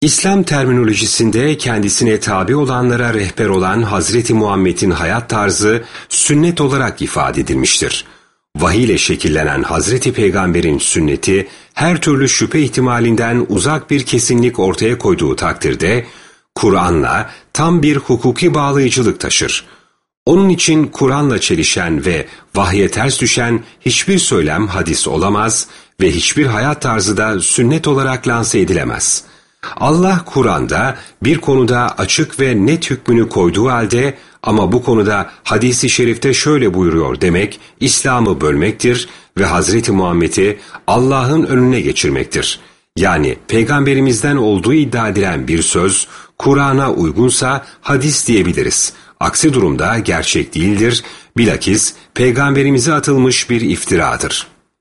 İslam terminolojisinde kendisine tabi olanlara rehber olan Hazreti Muhammed'in hayat tarzı sünnet olarak ifade edilmiştir. Vahiy ile şekillenen Hazreti Peygamber'in sünneti her türlü şüphe ihtimalinden uzak bir kesinlik ortaya koyduğu takdirde Kur'an'la tam bir hukuki bağlayıcılık taşır. Onun için Kur'an'la çelişen ve vahye ters düşen hiçbir söylem hadis olamaz ve hiçbir hayat tarzı da sünnet olarak lanse edilemez. Allah Kur'an'da bir konuda açık ve net hükmünü koyduğu halde ama bu konuda hadis-i şerifte şöyle buyuruyor demek İslam'ı bölmektir ve Hazreti Muhammed'i Allah'ın önüne geçirmektir. Yani Peygamberimizden olduğu iddia edilen bir söz Kur'an'a uygunsa hadis diyebiliriz. Aksi durumda gerçek değildir, bilakis Peygamberimize atılmış bir iftiradır.